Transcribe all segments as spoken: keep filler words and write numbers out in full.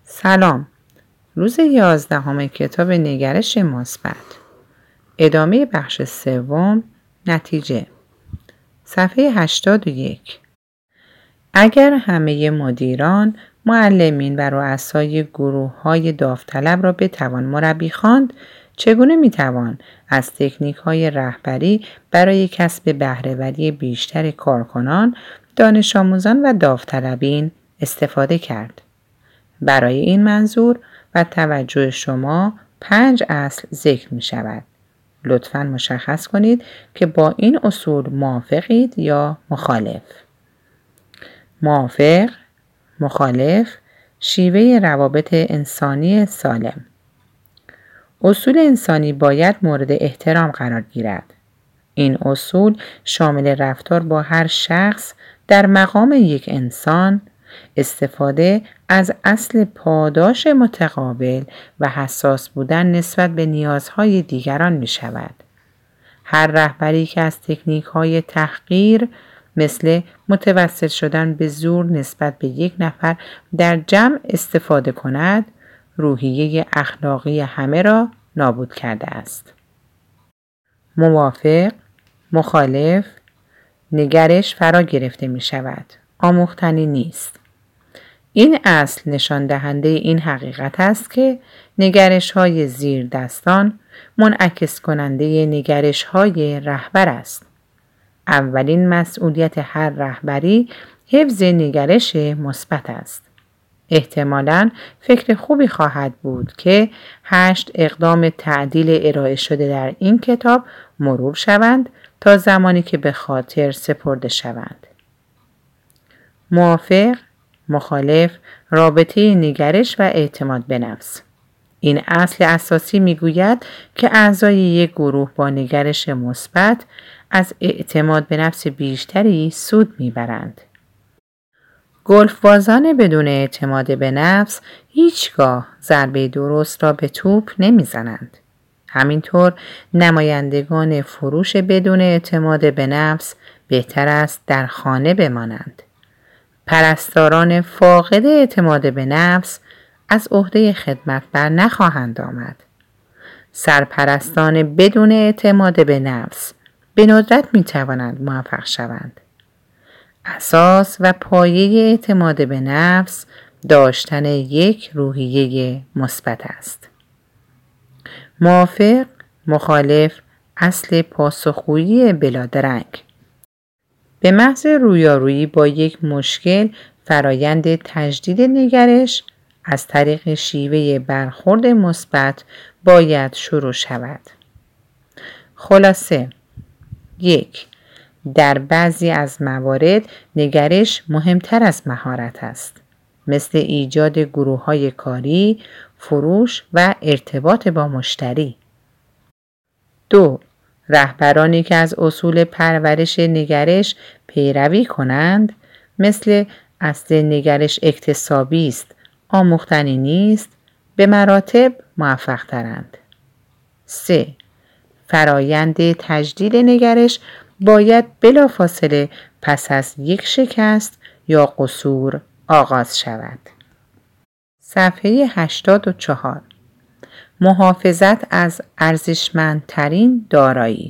سلام. روز یازدهم کتاب نگرش مثبت. ادامه بخش سوم. نتیجه. صفحه هشتاد و یک. اگر همه مدیران، معلمین و رؤسای گروه‌های داوطلب را بتوان مربی خواند، چگونه میتوان از تکنیک‌های رهبری برای کسب بهره‌وری بیشتر کارکنان، دانش آموزان و داوطلبین استفاده کرد؟ برای این منظور و توجه شما پنج اصل ذکر می شود. لطفاً مشخص کنید که با این اصول موافقید یا مخالف. موافق، مخالف، شیوه روابط انسانی سالم. اصول انسانی باید مورد احترام قرار گیرد. این اصول شامل رفتار با هر شخص در مقام یک انسان، استفاده از اصل پاداش متقابل و حساس بودن نسبت به نیازهای دیگران می شود. هر رهبری که از تکنیک‌های تحقیر مثل متوسل شدن به زور نسبت به یک نفر در جمع استفاده کند، روحیه اخلاقی همه را نابود کرده است. موافق، مخالف، نگرش فرا گرفته می شود. آموختنی نیست. این اصل نشان دهنده این حقیقت است که نگرش های زیر دستان منعکس کننده نگرش های رهبر است. اولین مسئولیت هر رهبری حفظ نگرش مثبت است. احتمالاً فکر خوبی خواهد بود که هشت اقدام تعدیل ارائه شده در این کتاب مرور شوند تا زمانی که به خاطر سپرده شوند. موافق، مخالف، رابطه نگرش و اعتماد به نفس. این اصل اساسی میگوید که اعضای یک گروه با نگرش مثبت از اعتماد به نفس بیشتری سود میبرند. گلف بازان بدون اعتماد به نفس هیچگاه ضربه درست را به توپ نمیزنند. همینطور نمایندگان فروش بدون اعتماد به نفس بهتر است در خانه بمانند. پرستاران فاقد اعتماد به نفس از عهده خدمت بر نخواهند آمد. سرپرستان بدون اعتماد به نفس به ندرت می توانند موفق شوند. اساس و پایه اعتماد به نفس داشتن یک روحیه مثبت است. موافق، مخالف، اصل پاسخگویی بلادرنگ. به محض رویارویی با یک مشکل، فرایند تجدید نگرش از طریق شیوه برخورد مثبت باید شروع شود. خلاصه: یک. در بعضی از موارد نگرش مهمتر از مهارت است، مثل ایجاد گروه‌های کاری، فروش و ارتباط با مشتری. دو. رهبرانی که از اصول پرورش نگرش پیروی کنند، مثل اصل نگرش اکتسابی است، آموختنی نیست، به مراتب موفق ترند. سه. فرایند تجدید نگرش باید بلافاصله پس از یک شکست یا قصور آغاز شود. صفحه هشتاد و چهار. محافظت از ارزشمندترین دارایی.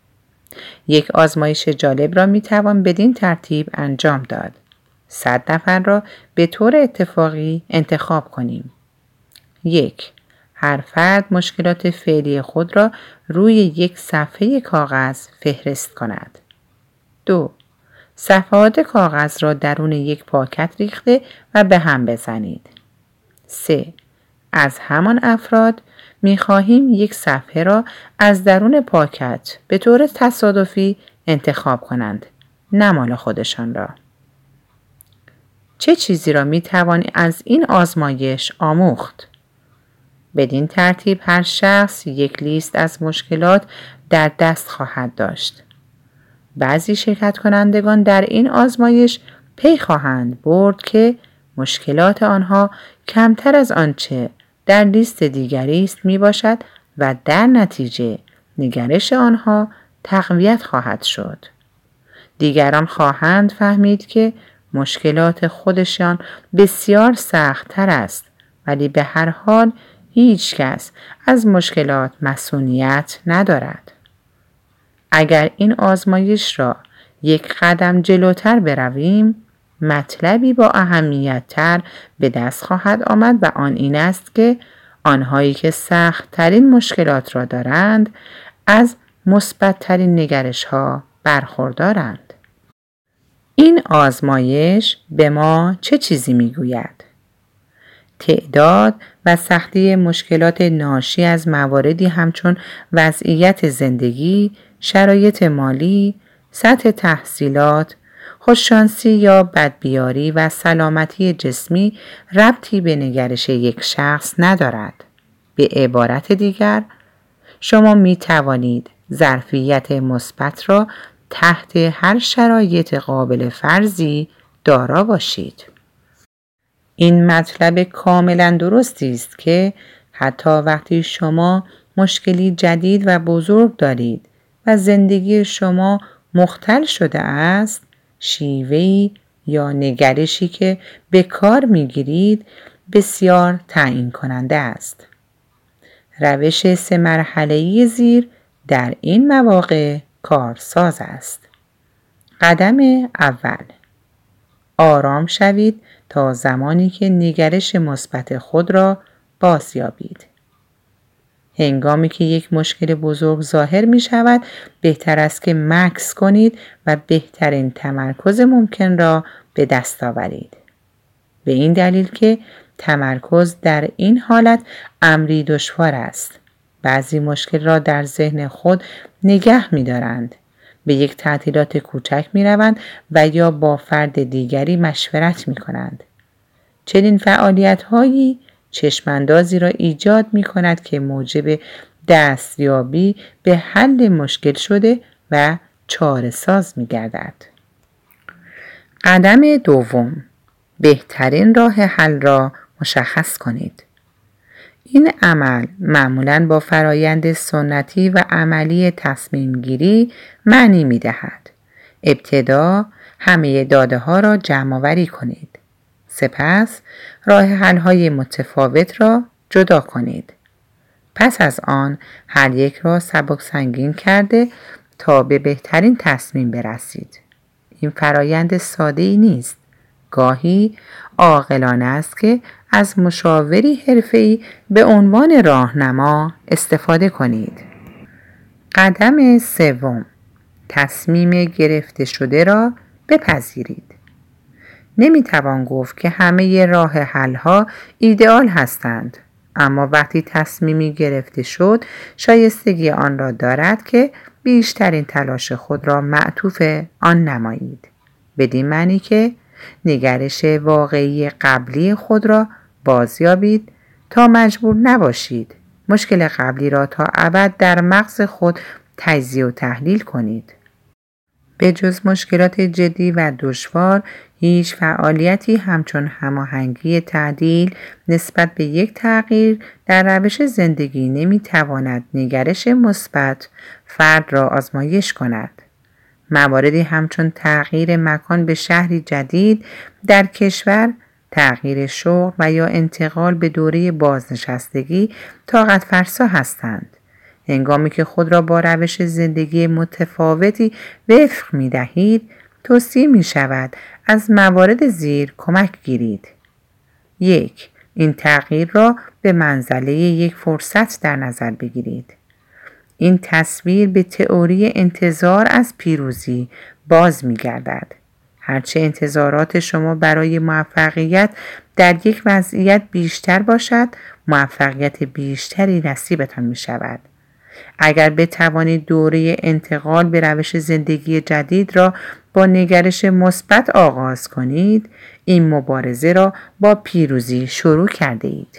یک آزمایش جالب را می توان بدین ترتیب انجام داد. صد نفر را به طور اتفاقی انتخاب کنیم. یک. هر فرد مشکلات فعلی خود را روی یک صفحه کاغذ فهرست کند. دو. صفحات کاغذ را درون یک پاکت ریخته و به هم بزنید. سه. از همان افراد می خواهیم یک صفحه را از درون پاکت به طور تصادفی انتخاب کنند، نه مال خودشان را. چه چیزی را می توانی از این آزمایش آموخت؟ بدین ترتیب هر شخص یک لیست از مشکلات در دست خواهد داشت. بعضی شرکت کنندگان در این آزمایش پی خواهند برد که مشکلات آنها کمتر از آنچه در لیست دیگری است می باشد و در نتیجه نگرش آنها تقویت خواهد شد. دیگران خواهند فهمید که مشکلات خودشان بسیار سخت‌تر است ولی به هر حال هیچ کس از مشکلات مسئولیت ندارد. اگر این آزمایش را یک قدم جلوتر برویم، مطلبی با اهمیت تر به دست خواهد آمد و آن این است که آنهایی که سخت ترین مشکلات را دارند از مثبت ترین نگرش ها برخوردارند. این آزمایش به ما چه چیزی می گوید؟ تعداد و سختی مشکلات ناشی از مواردی همچون وضعیت زندگی، شرایط مالی، سطح تحصیلات، خوششانسی یا بدبیاری و سلامتی جسمی ربطی به نگرش یک شخص ندارد. به عبارت دیگر، شما می توانید ظرفیت مثبت را تحت هر شرایط قابل فرضی دارا باشید. این مطلب کاملا درستی است که حتی وقتی شما مشکلی جدید و بزرگ دارید و زندگی شما مختل شده است، شیوهی یا نگرشی که به کار میگیرید بسیار تعیین کننده است. روش سه مرحله‌ای زیر در این مواقع کارساز است. قدم اول، آرام شوید تا زمانی که نگرش مثبت خود را بازیابید. هنگامی که یک مشکل بزرگ ظاهر می شود، بهتر است که مکث کنید و بهترین تمرکز ممکن را به دست آورید. به این دلیل که تمرکز در این حالت امری دشوار است. بعضی مشکل را در ذهن خود نگه می دارند. به یک تعطیلات کوچک می روند و یا با فرد دیگری مشورت می کنند. چنین فعالیت هایی چشماندازی را ایجاد می کند که موجب دستیابی به حل مشکل شده و چاره ساز می گردد. قدم دوم، بهترین راه حل را مشخص کنید. این عمل معمولاً با فرایند سنتی و عملی تصمیم گیری معنی می دهد. ابتدا همه داده ها را جمع آوری کنید. سپس راه حل های متفاوت را جدا کنید. پس از آن هر یک را سبک سنگین کرده تا به بهترین تصمیم برسید. این فرایند ساده ای نیست. گاهی عاقلانه است که از مشاوری حرفه‌ای به عنوان راهنما استفاده کنید. قدم سوم، تصمیم گرفته شده را بپذیرید. نمیتوان گفت که همه راه حل ها ایدئال هستند، اما وقتی تصمیمی گرفته شد شایستگی آن را دارد که بیشترین تلاش خود را معطوف آن نمایید. بدین معنی که نگرش واقعی قبلی خود را بازیابید تا مجبور نباشید مشکل قبلی را تا ابد در مغز خود تجزیه و تحلیل کنید. به جز مشکلات جدی و دشوار، هیچ فعالیتی همچون هماهنگی تعدیل نسبت به یک تغییر در روش زندگی نمیتواند نگرش مثبت فرد را آزمایش کند. مواردی همچون تغییر مکان به شهری جدید در کشور، تغییر شغل و یا انتقال به دوره بازنشستگی طاقت فرسا هستند. هنگامی که خود را با روش زندگی متفاوتی وفق می دهید، توصیه می شود از موارد زیر کمک گیرید. یک، این تغییر را به منزله یک فرصت در نظر بگیرید. این تصویر به تئوری انتظار از پیروزی باز می گردد. هرچه انتظارات شما برای موفقیت در یک وضعیت بیشتر باشد، موفقیت بیشتری نصیبتان می شود. اگر بتوانید دوره انتقال به روش زندگی جدید را با نگرش مثبت آغاز کنید، این مبارزه را با پیروزی شروع کرده اید.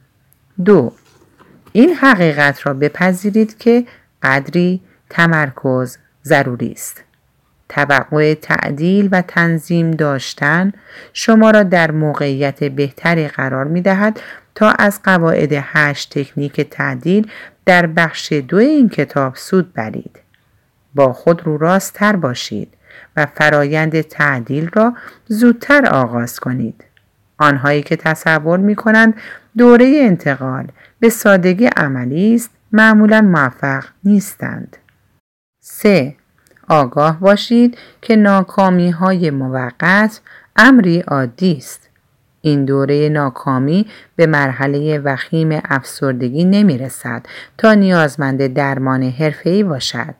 دو، این حقیقت را بپذیرید که قدری تمرکز ضروری است. توقع تعدیل و تنظیم داشتن شما را در موقعیت بهتری قرار می دهد تا از قواعد هشت تکنیک تعدیل در بخش دو این کتاب سود برید. با خود رو راست تر باشید و فرایند تعدیل را زودتر آغاز کنید. آنهایی که تصور می کنند دوره انتقال به سادگی عملی است معمولاً موفق نیستند. سه. آگاه باشید که ناکامی های موقت امری عادی است. این دوره ناکامی به مرحله وخیم افسردگی نمی رسد تا نیازمند درمان حرفه‌ای باشد.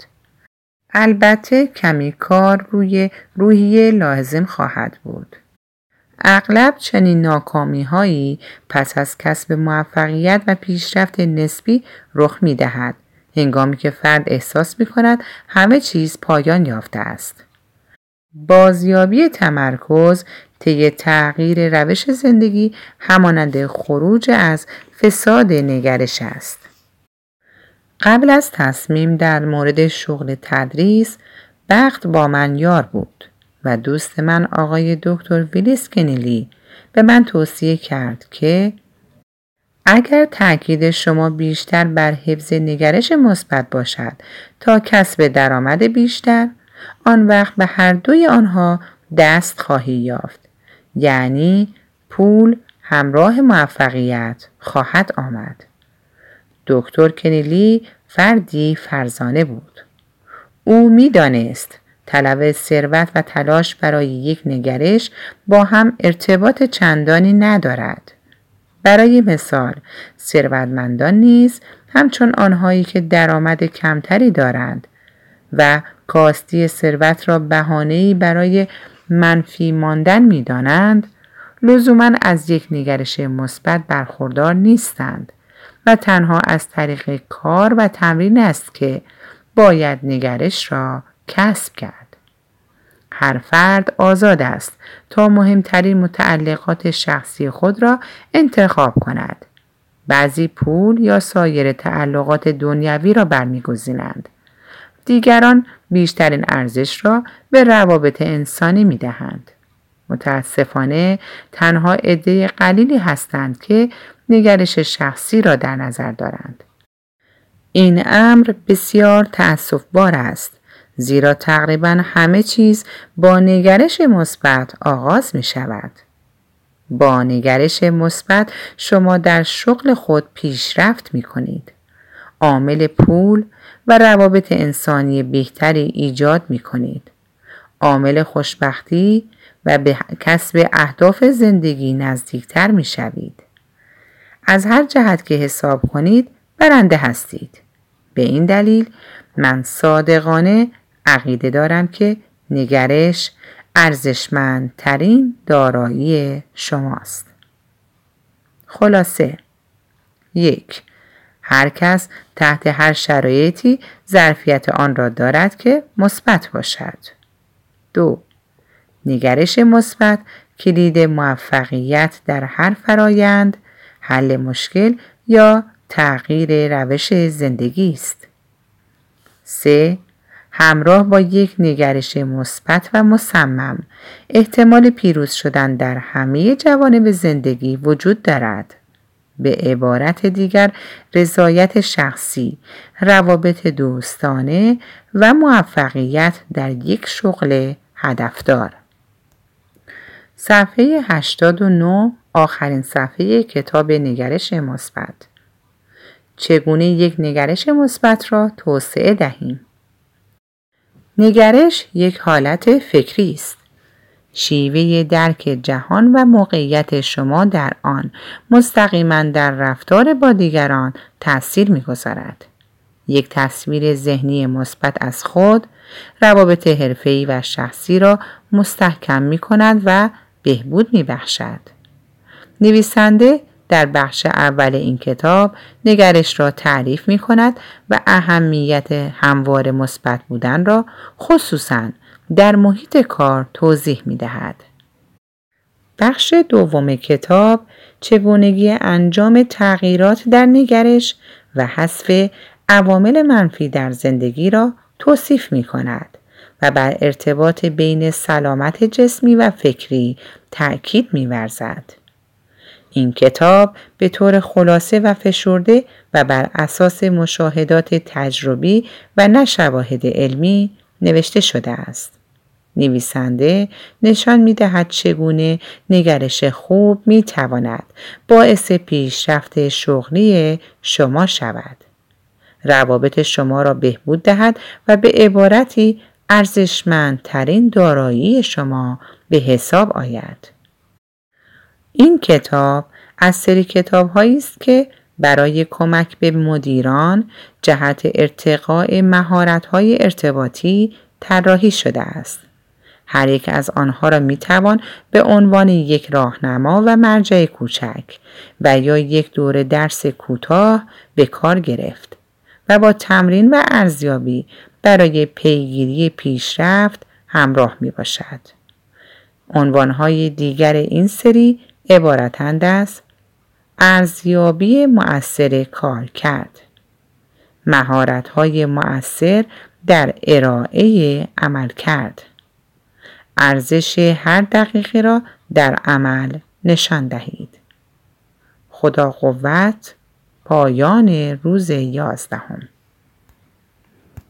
البته کمی کار روی روحیه لازم خواهد بود. اغلب چنین ناکامی هایی پس از کسب موفقیت و پیشرفت نسبی رخ می دهد، هنگامی که فرد احساس می کند همه چیز پایان یافته است. بازیابی تمرکز طی تغییر روش زندگی همانند خروج از فساد نگرش است. قبل از تصمیم در مورد شغل تدریس، بخت با من یار بود و دوست من آقای دکتر ویلیس کنیلی به من توصیه کرد که اگر تاکید شما بیشتر بر حفظ نگرش مثبت باشد تا کسب درآمد بیشتر، آن وقت به هر دوی آنها دست خواهی یافت. یعنی پول همراه موفقیت خواهد آمد. دکتر کنیلی فردی فرزانه بود. او می دانست طلب ثروت و تلاش برای یک نگرش با هم ارتباط چندانی ندارد. برای مثال، ثروتمندان نیز همچون آنهایی که درآمد کمتری دارند و کاستی ثروت را بهانه‌ای برای منفی ماندن می دانند، لزوماً از یک نگرش مثبت برخوردار نیستند و تنها از طریق کار و تمرین است که باید نگرش را کسب کرد. هر فرد آزاد است تا مهمترین متعلقات شخصی خود را انتخاب کند. بعضی پول یا سایر تعلقات دنیوی را برمی‌گزینند. دیگران بیشترین ارزش را به روابط انسانی می‌دهند. متاسفانه تنها عده قلیلی هستند که نگرش شخصی را در نظر دارند. این امر بسیار تأسف‌بار است، زیرا تقریباً همه چیز با نگرش مثبت آغاز می شود. با نگرش مثبت شما در شغل خود پیشرفت می کنید. عامل پول و روابط انسانی بهتری ایجاد می کنید. عامل خوشبختی و به کسب اهداف زندگی نزدیکتر می شوید. از هر جهت که حساب کنید برنده هستید. به این دلیل من صادقانه عقیده دارم که نگرش ارزشمندترین دارایی شماست. خلاصه: یک. هر کس تحت هر شرایطی ظرفیت آن را دارد که مثبت باشد. دو. نگرش مثبت کلید موفقیت در هر فرایند، حل مشکل یا تغییر روش زندگی است. سه. همراه با یک نگرش مثبت و مصمم، احتمال پیروز شدن در همه جوانب زندگی وجود دارد. به عبارت دیگر، رضایت شخصی، روابط دوستانه و موفقیت در یک شغل هدفدار. صفحه هشتاد و نه، آخرین صفحه کتاب نگرش مثبت. چگونه یک نگرش مثبت را توسعه دهیم؟ نگرش یک حالت فکری است. شیوه درک جهان و موقعیت شما در آن مستقیما در رفتار با دیگران تأثیر می‌گذارد. یک تصویر ذهنی مثبت از خود، روابط حرفه‌ای و شخصی را مستحکم می‌کند و بهبود می‌بخشد. نویسنده در بخش اول این کتاب نگرش را تعریف می کند و اهمیت همواره مثبت بودن را خصوصاً در محیط کار توضیح می دهد. بخش دوم کتاب چگونگی انجام تغییرات در نگرش و حذف عوامل منفی در زندگی را توصیف می کند و بر ارتباط بین سلامت جسمی و فکری تأکید می ورزد. این کتاب به طور خلاصه و فشرده و بر اساس مشاهدات تجربی و نه شواهد علمی نوشته شده است. نویسنده نشان می‌دهد چگونه نگرش خوب می‌تواند باعث پیشرفت شغلی شما شود، روابط شما را بهبود دهد و به عبارتی ارزشمندترین دارایی شما به حساب آید. این کتاب از سری کتاب‌هایی است که برای کمک به مدیران جهت ارتقاء مهارت‌های ارتباطی طراحی شده است. هر یک از آنها را می‌توان به عنوان یک راهنما و مرجع کوچک و یا یک دوره درس کوتاه به کار گرفت و با تمرین و ارزیابی برای پیگیری پیشرفت همراه می‌باشد. عنوان‌های دیگر این سری عبارتند از ارزیابی مؤثر کارکرد، مهارت‌های مؤثر در ارائه عملکرد، ارزش هر دقیقه را در عمل نشان دهید. خدا قوت. پایان روز یازدهم.